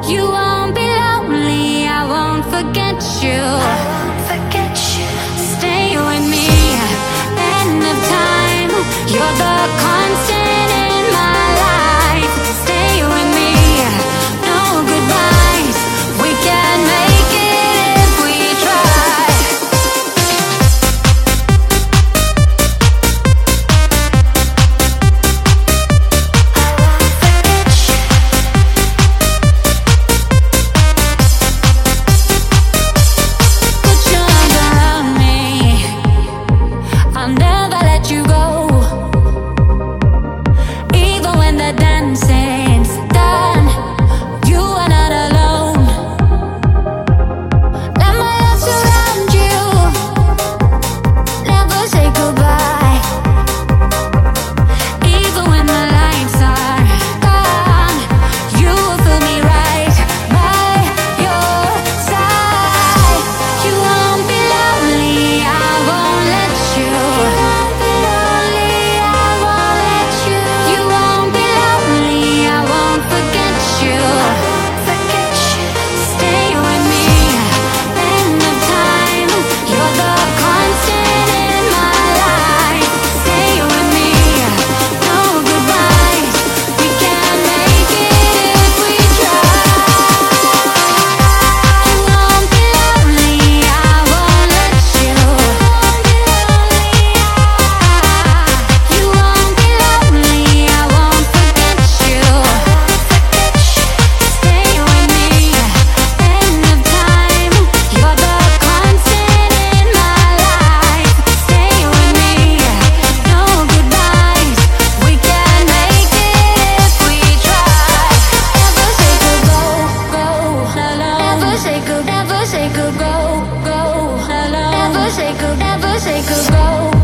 You won't be lonely, I won't forget you. Stay with me, end of time. You're the constant in my life. Stay with me, no goodbyes. We can make it if we try. Put your arms around me, I'll never let you go. Even when the dancing's done, you are not alone. Let my love surround you, never say goodbye. Even when the lights are gone, you will feel me right by your side. You won't be lonely, I won't let you. You won't be lonely, I won't forget you. Stay with me, end of time. You're the constant in my life. Stay with me, no goodbyes. We can make it if we try. You won't be lonely, I won't let you. You won't be lonely, I won't forget you. Stay with me, end of time. You're the constant in my life. Stay with me, no goodbyes. We can make it if we try. Never say go, go. Never say go, never say go, go. Never say go, never say go, go.